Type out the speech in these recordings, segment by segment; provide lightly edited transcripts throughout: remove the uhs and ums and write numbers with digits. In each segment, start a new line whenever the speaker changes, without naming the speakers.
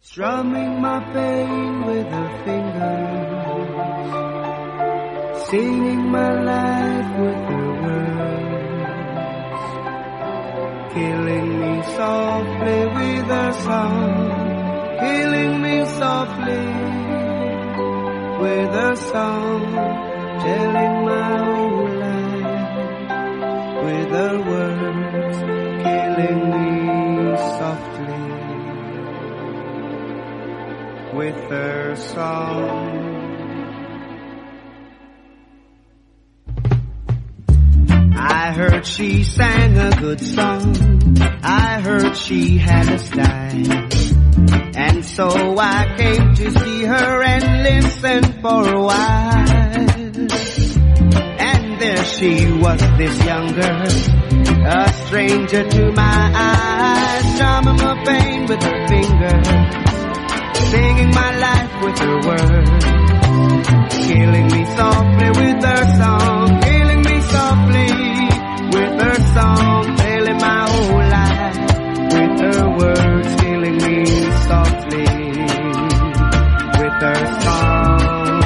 Strumming my pain with her fingers, singing my life with her words, killing me softly with her song, killing me softly with her song, telling my whole life with her words, killing me softly with her song. I heard she sang a good song, I heard she had a style, and so I came to see her and listen for a while. And there she was, this young girl, a stranger to my eyes, strumming my pain with her fingers, singing my life with her words, killing me softly with her song, killing me softly with her song, telling my whole life with her words, killing me softly with her song.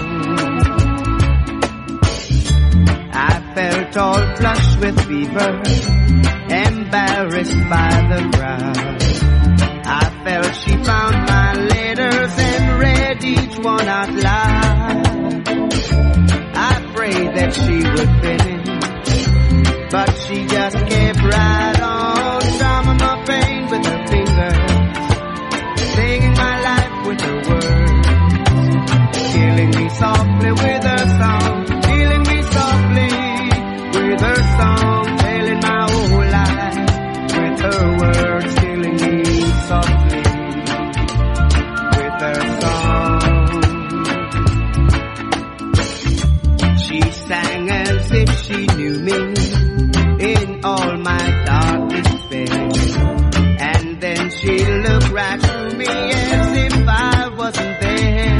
I felt all flushed with fever, embarrassed by the crowd. I felt she found my letters and read each one out loud. I prayed that she would finish, but she just kept right on, strumming my pain with her fingers, singing my life with her words, killing me softly with her song, killing me softly with her song, telling my whole life with her words, killing me softly with her song. She sang as if she knew me in all my dark despair, and then she looked right through me as if I wasn't there.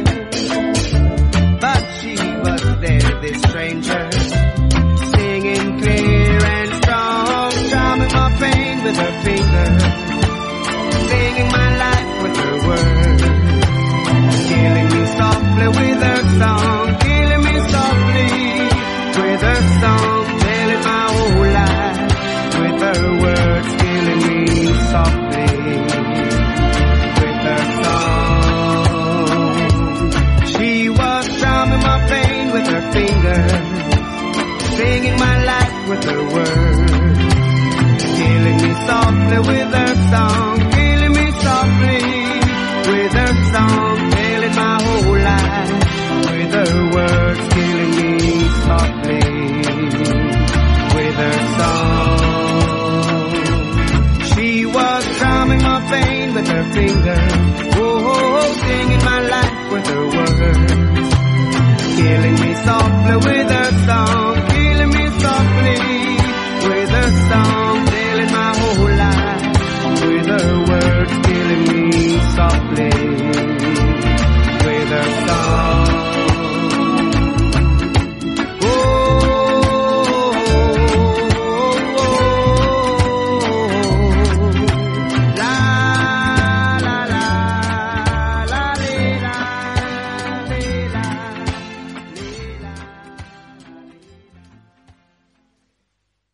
But she was there, this stranger, singing clear and strong, strumming my pain with her fingers, singing my life with her words, killing me softly with her song, killing me softly with her song, telling my whole life with her words, killing me softly with her song. She was strumming my pain with her fingers, singing my life with her words, killing me softly with her song, killing me softly with her song, telling my whole life with her words, killing me softly with her song. She was strumming my pain with her fingers, oh, singing my life with her words, killing me softly with